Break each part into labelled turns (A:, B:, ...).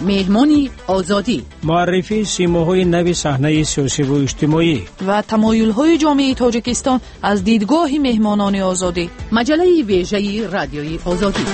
A: مهمانی آزادی،
B: معرفی سیماهای نو صحنه سیاسی و اجتماعی
C: و تمایل‌های جامعه تاجیکستان از دیدگاه مهمانان آزادی.
A: مجله ویژه رادیوی آزادی.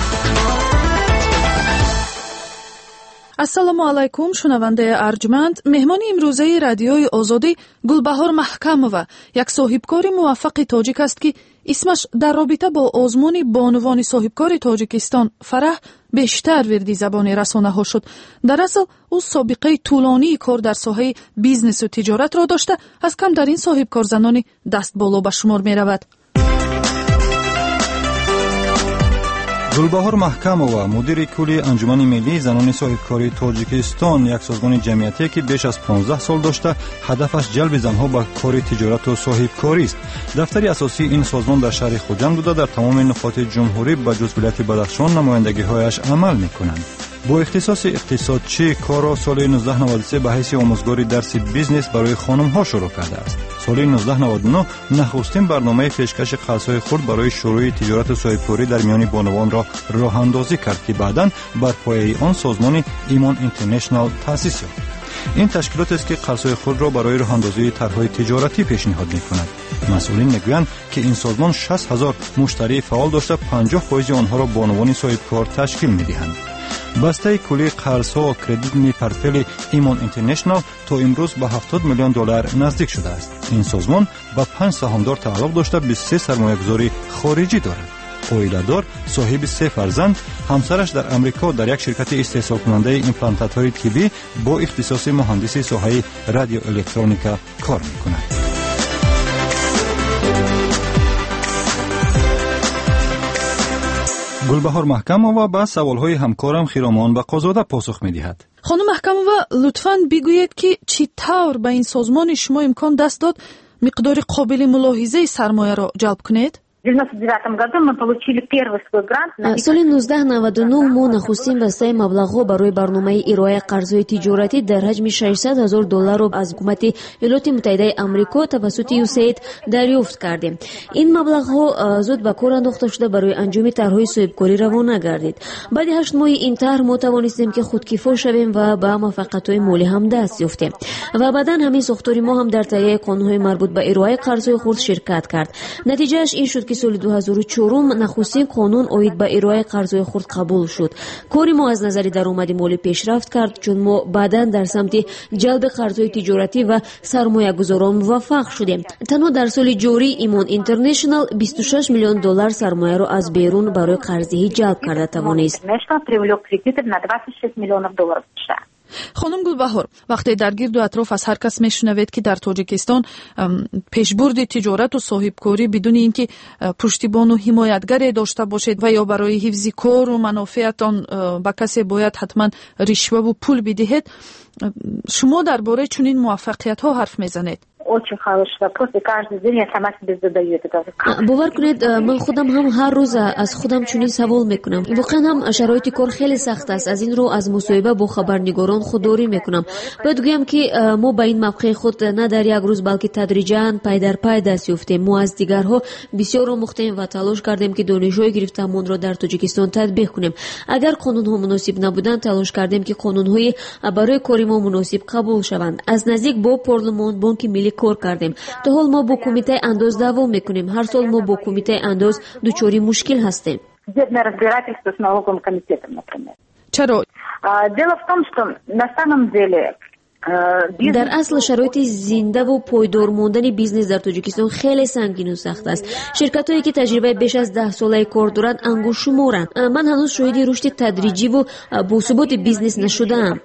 C: السلام علیکم شنونده ارجمند. مهمان امروزه رادیوی آزادی گلبهار محکمова یک صاحبکار موفق تاجیک است که اسمش در رابطه با آزمون بانوان صاحبکار تاجیکستان فرح بیشتر وردی زبان رسانه ها شد. در اصل او سابقه طولانی کار در ساحه بیزنس و تجارت را داشته، از کم در این صاحبکار زنانی دست بالا به شمار می رود.
D: گلبهار محکمова مدیر کلی انجمن ملی زنان صاحبکاری تاجیکستان، یک سازمان جمعیتی که بیش از 15 سال داشته هدفش جلب زنها به کار تجارت و صاحبکاری است. دفتر اساسی این سازمان در شهر خوجند بوده در تمام نقاط جمهوری به جز ولایت بدخشان نمایندگی‌هایش عمل می‌کنند. با اختصاص اقتصادچی کار را سال 1993 به حیث آموزگاری درس بیزنس برای خانم‌ها شروع کرده است. سال 1999 نخستین برنامه پیشکش قرض‌های خرد برای شروع تجارت صاحبکاری در میان بانوان را راه اندازی کرد که بعداً بر پایه آن سازمان ایمان اینترنشنال تأسیس یافت. این تشکیلات است که قرض‌های خرد را برای راه اندازی طرح‌های تجارتی پیشنهاد می‌کند. مسئولین می‌گویند که این سازمان 60,000 مشتری فعال داشته 50% آنها را بانوان صاحبکار تشکیل می‌دهند. بسته کلی قرض‌ها و کردیت می پورتفولیوی ایمان اینترنشنال تا امروز به $70 میلیون نزدیک شده است. این سازمان با 5 سهامدار تعلق داشته به 3 سرمایه‌گذاری خارجی دارد. عائله‌دار، صاحب 3 فرزند، همسرش در امریکا در یک شرکت استحصال کننده ایمپلانتات‌های طبی با اختصاص مهندسی ساحه رادیو الکترونیکا کار می‌کند. گلبهار محکمова با سوالهای همکارم خیرامان و قازاده پاسخ می‌دهد.
C: خانم محکمова لطفاً بگویید که چی طور به این سازمان شما امکان دست داد مقدار قابل ملاحظه سرمایه را جلب کنید؟
E: В 1999 году мы получили первый свой грант.
F: سال 1999 ما نخستین بسته مبلغ برای برنامه ارائه قرض‌های تجارتی در حجم $600,000 را از حکومت ایالات متحده آمریکا توسط USAID دریافت کردیم. این مبلغ‌ها زود به کار انداخته شده برای انجام طرح‌های صاحبکاری روانه گردید. بعد 8 ماه این طرح ما توانستیم که خودکفا شویم و به موفقیت‌های مالی هم دست یافتیم. و بعداً همین ساختار ما هم در تهیه قانون‌های مربوط به ارائه قرض‌های خرد شرکت کرد. نتیجهش این شد که سال 2004 نخستین قانون اوید به ارائه قرض‌های خرد قبول شد. کاری ما از نظر درآمد مالی پیشرفت کرد چون ما بعداً در سمت جلب قرض‌های تجارتی و سرمایه‌گذاران موفق شدیم. تنها در سال جاری ایمان اینترنشنال $26 میلیون سرمایه را از بیرون برای قرضدهی جلب کرده توانست.
C: خانم گلبهار، وقتی در گرد و اطراف از هر کس میشنوید که در تاجیکستان پیشبرد تجارت و صاحبکاری بدون اینکه پشتیبان و حمایتگری داشته باشید و یا برای حفظ کار و منافعتان به کسی باید حتما رشوه و پول بدهید، شما درباره چنین موفقیت ها حرف میزنید؟
F: باور کنید من خودم هم هر روز از خودم چنین سوال میکنم. واقعا هم شرایط کار خیلی سخت است. از این رو از مصاحبه با خبرنگاران خودداری میکنم. باید گویم که ما به این موقع خود نه در یک روز بلکه تدریجاً پای در پای دست یافتیم. ما از دیگرها بسیار آموختیم و تلاش کردیم که دانش‌های گرفته‌مان را در تاجیکستان تطبیق کنیم. اگر قانون‌ها مناسب نبودند تلاش کردیم که قانون‌های برای کار ما مناسب قبول شوند. از نزدیک با پارلمان، بانک ملی کار کردیم. تا حال ما با کمیته انداز دعوا میکنیم. هر سال ما با کمیته انداز دچار مشکل هستیم.
C: چرا؟
E: Дело в том, что на самом деле
F: در اصل شرایط زنده و پایدار ماندن بیزنس در تاجیکستان خیلی سنگین و سخت است. شرکت‌هایی که تجربه بیش از 10 ساله کار دارند انگشت شمارند. من هنوز شاهد رشد تدریجی و باثبات بیزنس نشدم.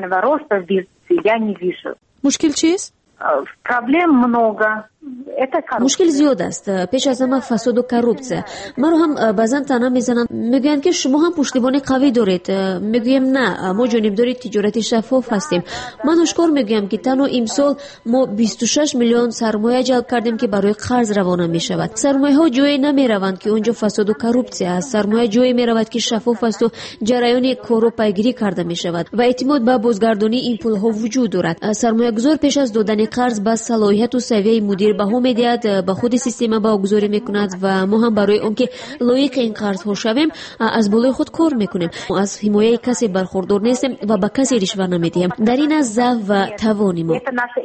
C: مشکل چیست؟
E: Проблем много.
F: مشکل زیاد است. پیش از همه فساد و کروپسیه. ما رو هم بعضن تنها میزنن، میگویند که شما هم پشتیبانی قوی دارید. میگویم نه، ما جانبدار تجارت شفاف هستیم. من اشکار میگویم که تنها امسال ما 26 میلیون سرمایه جلب کردیم که برای قرض روانه میشود. سرمایه ها جایی نمیروند که اونجا فساد و کروپسیه است. سرمایه جایی میرود که شفاف است و جریان کارو پیگیری کرده میشود و اعتماد به بازگردانی این پول ها وجود دارد. سرمایه گذار پیش از دادن قرض با صلاحیت و سویه مدیر بها میدهد به خود سیستم واگذاری میکند و ما هم برای اون که لایق این قرض ها شویم از بالای خود کار میکنیم. از حمایه کسی برخوردار نیستیم و به کسی رشوه نمیدیم. در این از ضعف و توان ما.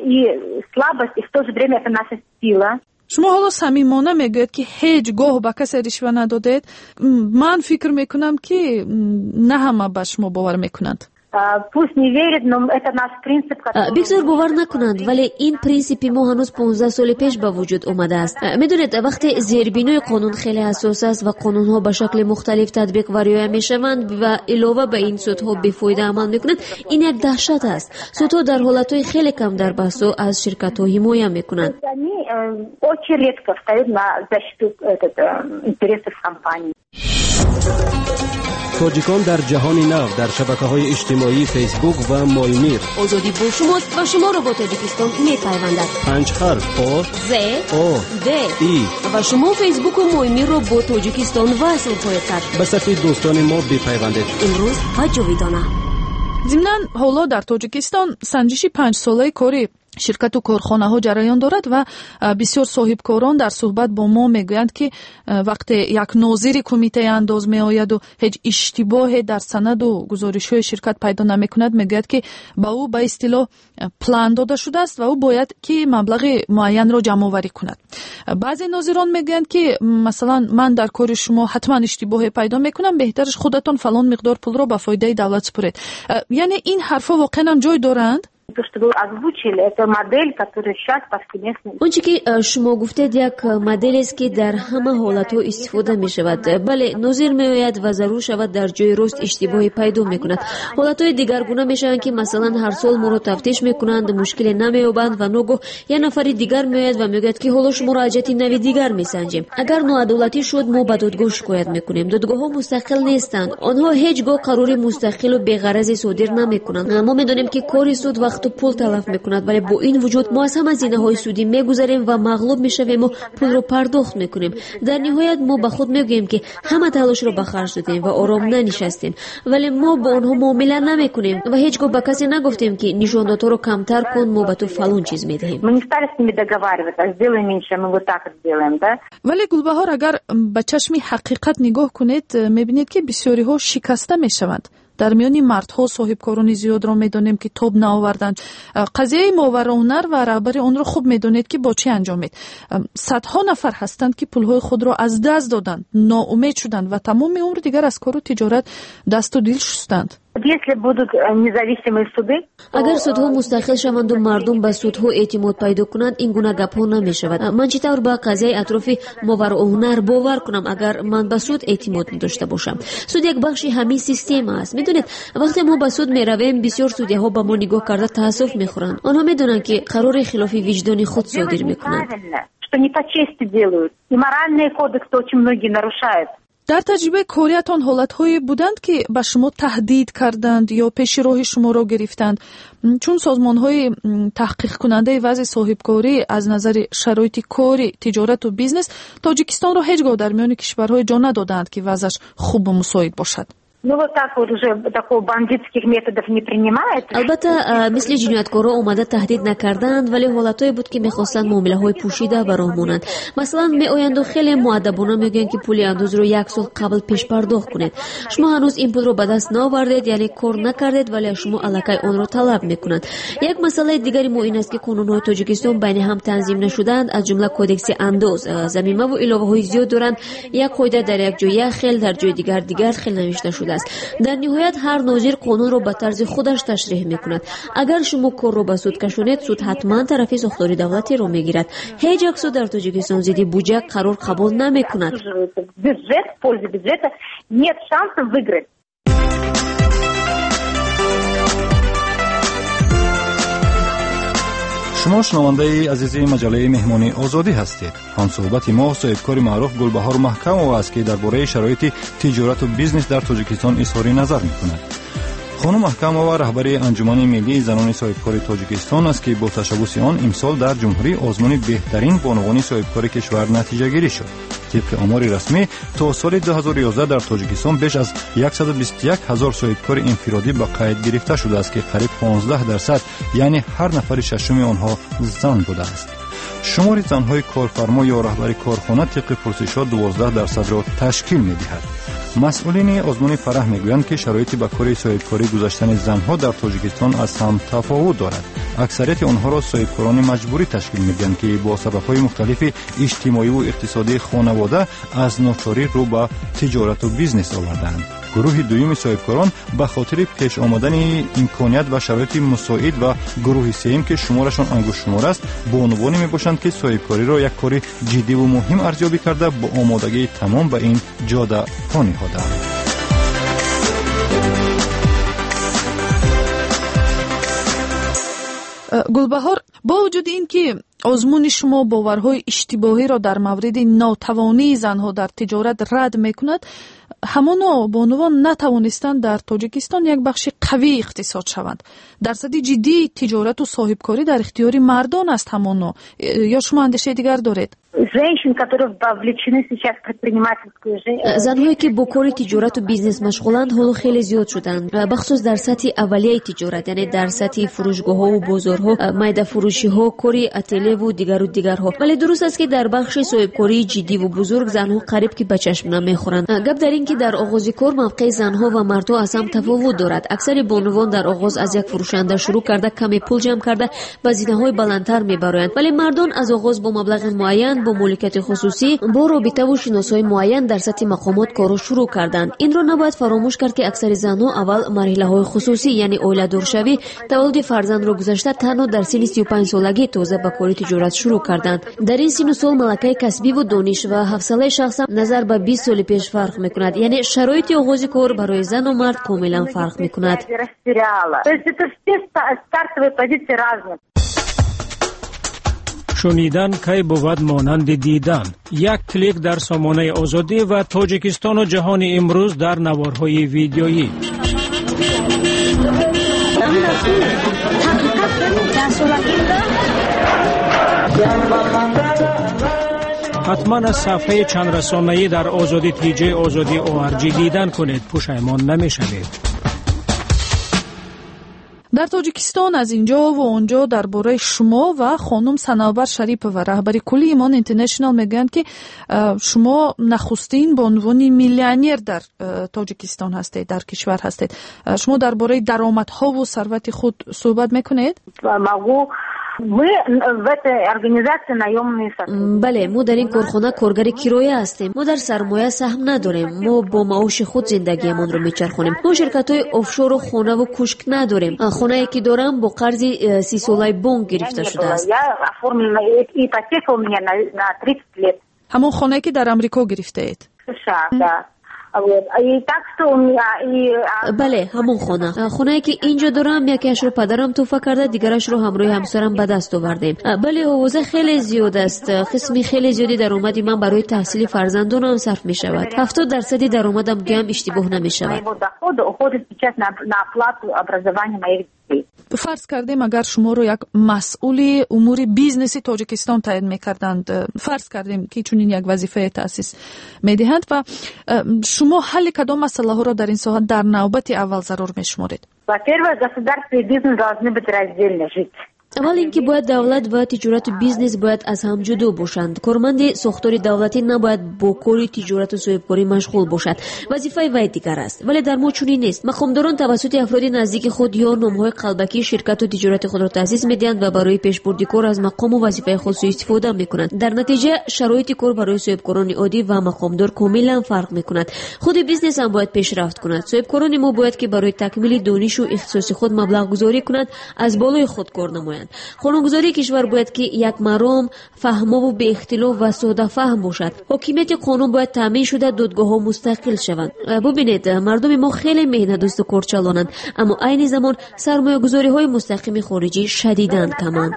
C: شما حالا صمیمانه میگوید که هیچ گاه به کسی رشوه ندادید. من فکر میکنم که نه همه به شما باور میکنند.
F: بگذار باور نکنند، ولی این پرینسیپی ما هنوز 15 سال پیش به وجود اومده است. میدونید وقتی زیربینای قانون خیلی حساس است و قانون ها به شکل مختلف تطبیق و رعایت میشوند و علاوه به این سودها بیفایده عمل میکنند، این یک دهشت است. سودها در حالتهای خیلی کم در بحث از شرکت ها حمایت میکنند.
G: تاجیکان در جهان نو در شبکه‌های اجتماعی فیسبوک و مایمیر.
F: آزادی با شماست و شما را با تاجیکستان می‌پیوندد.
G: 5 حرف آ
F: ز
G: آ
F: د
G: ای
F: و شما فیسبوک و مایمیر را با تاجیکستان وصل خواهید کرد.
G: به صفحه دوستان ما بپیوندید.
F: امروز و جاویدانه.
C: ضمناً حالا در تاجیکستان سنجشی 5 ساله کاری شرکت و کارخانه‌ها جریان دارد و بسیار صاحبکاران در صحبت با ما میگویند که وقتی یک ناظر کمیته انداز میآید و هیچ اشتباهی در سند و گزارش‌های شرکت پیدا نمی‌کند، میگوید که با او به اصطلاح پلان داده شده است و او باید که مبلغ معین را جمع آوری کند. بعضی ناظران میگویند که مثلا من در کار شما حتما اشتباهی پیدا میکنم، بهترش خودتان فلان مقدار پول را به فایده دولت سپرید. یعنی این حرفا واقعا هم جای دارند؟
F: اونچه که شما گفتید یک مدل است که در همه حالت‌ها استفاده می شود. بله، ناظر می آید و ضرور شود در جای راست اشتباهی پیدا می کند. حالت‌های دیگرگونه می شوند که مثلا هر سال ما را تفتیش می کنند، مشکلی نمی یابند و ناگاه یک نفر دیگر می آید و می گوید که حالا شما را از جهت نوی دیگر می سنجیم. اگر ناعدالتی شد ما به دادگاه شکایت می کنیم. دادگاه‌ها مستقل نیستند. آنها هیچگاه قرار مستقل و بی‌غرض صادر نمی کنند. ما می دانیم که کاری سود وقت و پول تلف میکند، ولی با این وجود ما از همه هزینه‌های سودی میگذاریم و مغلوب میشویم و پول رو پرداخت میکنیم. در نهایت ما به خود میگوییم که همه تلاش رو به خرج دادیم و آرام ننشستیم، ولی ما با آنها معامله نمیکنیم و هیچگاه به کسی نگفتیم که نشاناتو رو کمتر کن، ما به تو فلان چیز میدهیم.
C: ولی گلبهار اگر به چشم حقیقت نگاه کنید میبینید که بسیاری ها شکسته میشوند. در میان مردها صاحبکاران زیاد را میدانیم که تاب نآوردند. قضیه ماور هنر و رهبر آن را خوب میدانید که با چه انجامید. صدها نفر هستند که پولهای خود را از دست دادند، ناامید شدند و تمام عمر دیگر از کار و تجارت دست و دل شستند.
F: اگر سودها مستقل شوند و مردم به سودها اعتماد پیدا کنند، این گونه گپ‌ها نمی‌شود. من چطور به قضیه اطراف ماور و هنر باور کنم اگر من به سود اعتماد داشته باشم؟ سود یک بخشی همین سیستم است. میدونید وقتی ما به سود میرویم بسیار سودی‌ها به ما نگاه کرده تأسف می‌خورند. آنها میدونند که قرار خلاف وجدان خود صادر می‌کنند.
C: در تجربه کاریتان حالت‌هایی بودند که به شما تهدید کردند یا پیش راه شما را گرفتند؟ چون سازمان‌های تحقیق کننده وضع صاحبکاری از نظر شرایط کاری، تجارت و بیزنس تاجیکستان را هیچگاه در میان کشورهای جا ندادند که وضعش خوب و مساعد باشد.
F: البته مثل جنایتکارا اومده تهدید نکردند، ولی حالتایی بود که میخواستند معامله‌های پوشیده و راهمونند. مثلا میآیند و خیلی مؤدبانه میگن که پول اندوز رو 1 سال قبل پیش پرداخت کنید. شما هنوز این پول رو به دست نآوردید، یعنی کار نکردید، ولی شما الکی آن رو طلب میکنند. یک مسئله دیگری ما این است که قانون‌های تاجیکستان بین هم تنظیم نشدند، از جمله کدکس اندوز. ضمیمه و علاوه‌های زیاد دارند. یک قاعده در یک جای خیل، در جای دیگر خیل نوشته شده. در نهایت هر ناظر قانون رو به طرز خودش تشریح میکند. اگر شما کار رو به سود کشونید، سود حتما طرفی ساختاری دولتی رو میگیرد. هیچ یک سود در تاجیکستان زیدی بودجه قرار قبول نمیکند.
D: شما شنونده عزیزی مجله مهمانی آزادی هستید. هم صحبت ما صاحبکار معروف گلبهار محکم است که درباره شرایط تجارت و بیزنس در تاجیکستان اظهار نظر می‌کند. خانم محکم و رهبر انجمن ملی زنان صاحبکار تاجیکستان است که با تشبث آن امسال در جمهوری آزمون بهترین بانوان صاحبکار کشور نتیجه گیری شد. طبق آمار رسمی تا سال 2011 در تاجیکستان بیش از 121,000 صاحبکار انفرادی به قید گرفته شده است که قریب 15% یعنی هر نفر ششم آنها زن بوده است. شمار زن‌های کارفرما یا رهبر کارخانه طبق پرسش‌ها 12% را تشکیل می‌دهد. مسئولین آزمون فرح میگویند که شرایط به کار صاحبکاری گذاشتن زنها در تاجیکستان از هم تفاوت دارد. اکثریت آنها را صاحبکاران مجبوری تشکیل میدهند که با سبب‌های مختلف اجتماعی و اقتصادی خانواده از ناچاری رو به تجارت و بیزنس آوردند. گروه دوم صاحبکاران به خاطر پیش آمدن امکانیت و شرایط مساعد و گروه سوم که شمارشان انگشت شمار است با عنوان میباشند که صاحبکاری را یک کار جدی و مهم ارزیابی کرده با آمادگی تمام به این جاده پا نهادند.
C: گلبهار، با وجود این که آزمون شما باورهای اشتباهی را در مورد ناتوانی زنها در تجارت رد میکند، همانا با عنوان نتوانستند در تاجیکستان یک بخش قوی اقتصاد شوند. درصد جدی تجارت و صاحبکاری در اختیار مردان است همانا، یا شما اندیشه دیگر دارید؟
F: زنهایی که با کار تجارت و بیزنس مشغولند حالا خیلی زیاد شدند، بخصوص در سطح اولیه تجارت، یعنی در سطح فروشگاه‌ها و بازارها، میده فروشی‌ها، کاری اتلیه و دیگرها. ولی درست است که در بخش صاحبکاری جدی و بزرگ زنها قریب که به چشم نمیخورند. گپ در این که در آغاز کار موقع زنها و مردها از هم تفاوت دارد. اکثر بانوان در آغاز از یک فروشنده شروع کرده کمی پول جمع کرده و هزینه‌های بلندتر میبرند، ولی مردان از آغاز با مبلغ معین با مالکیت خصوصی با رابطه و شناسایی معین در سطح مقامات کارو شروع کردند. این را نباید فراموش کرد که اکثر زنها اول مرحله‌های خصوصی یعنی اولادورشوی، تولد فرزند را گذاشته تنها در سن 35 سالگی تازه به کار تجارت شروع کردند. در این سن و سال ملکه کسبی و دانش و حوصله شخص نظر به 20 سال پیش فرق میکند، یعنی شرایط آغاز کار برای زن و مرد کاملا فرق میکند.
B: شنیدن کی بود مانند دیدن. یک کلیک در سامانه آزادی و تاجیکستان و جهان امروز در نوارهای ویدیویی. حتما از صفحه چند رسانه‌ای در آزادی تیجی آزادی ORG دیدن کنید، پشیمان نمی‌شوید.
C: در تاجیکستان از اینجا و اونجا درباره شما و خانم سنوبر شریپова رهبری کلی ایمان اینترنشنال میگن که شما نخستین به عنوان میلیونر در تاجیکستان هستید، در کشور هستید. شما درباره درآمدها و ثروت خود صحبت میکنید؟
F: بله، ما در این کارخانه کارگر کرایه هستیم. ما در سرمایه سهم نداریم. ما با معاش خود زندگیمان رو میچرخونیم. ما شرکت‌های آفشور و خانه و کوشک نداریم. خانه‌ای که دارم با قرض 30 ساله بانک گرفته شده است.
C: همون خانه‌ای که در امریکا گرفته اید؟
F: بله، همون خانه‌ای که اینجا دارم، یکیش رو پدرم توفه کرده، دیگرش رو همراه همسرم به دست آوردیم. بله، حوزه خیلی زیاد است. قسمی خیلی زیادی درآمدی من برای تحصیل فرزندانم صرف می شود. 70% درآمدم گم اشتباه نمی شود.
C: فرض کردیم اگر شما رو یک مسئول امور بیزنسی تاجیکستان تعیین می‌کردند، فرض کردیم که چنین یک وظیفه تأسیس می‌دهند و شما حل کدام مسئله ها را در این ساحه در نوبت اول ضرور می‌شمارید؟
F: اول اینکه باید دولت و تجارت و بیزنس باید از هم جدا باشند. کارمند ساختار دولتی نباید با کار تجارت و صاحبکاری مشغول باشد. وظیفه وی دیگر است، ولی در ما چنین نیست. مقامداران توسط افراد نزدیک خود یا نام‌های قلبکی شرکت و تجارت خود را تأسیس می‌دهند و برای پیشبرد کار از مقام و وظیفه خود استفاده می‌کنند. در نتیجه شرایط کار برای صاحبکاران عادی و مقامدار کاملا فرق می‌کند. خود بیزنس هم باید پیشرفت کند. صاحبکاران ما باید که برای تکمیل دانش و اختصاص خود مبلغ گذاری کنند، از بالای خود کار نمایند. قانونگذاری کشور باید که یک مرام، فهما و به اختلاف و ساده فهم باشد. حاکمیت قانون باید تامین شده، دادگاه‌ها مستقل شوند. ببینید، مردم ما خیلی مهنت دوست و کارچلانند، اما عین زمان سرمایه‌گذاری‌های مستقیم خارجی شدیداً کمند.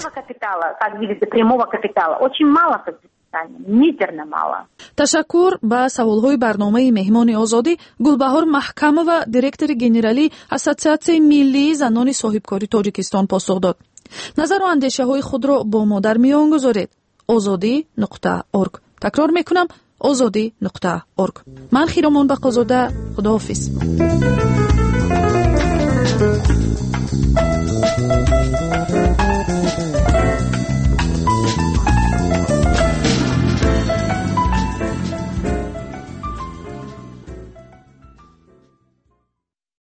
C: تشکر. به سوالهای برنامه مهمان آزادی گلبهار محکمова دиректори گنرالی اسоциацияи ملی زنان صاحبکاری تاجیکستان پاسخ داد. نظر و اندیشه های خود را با ما در میان گذارید. azadi.org. تکرار میکنم azadi.org. من خیرامان بقازاده. خداحافظ.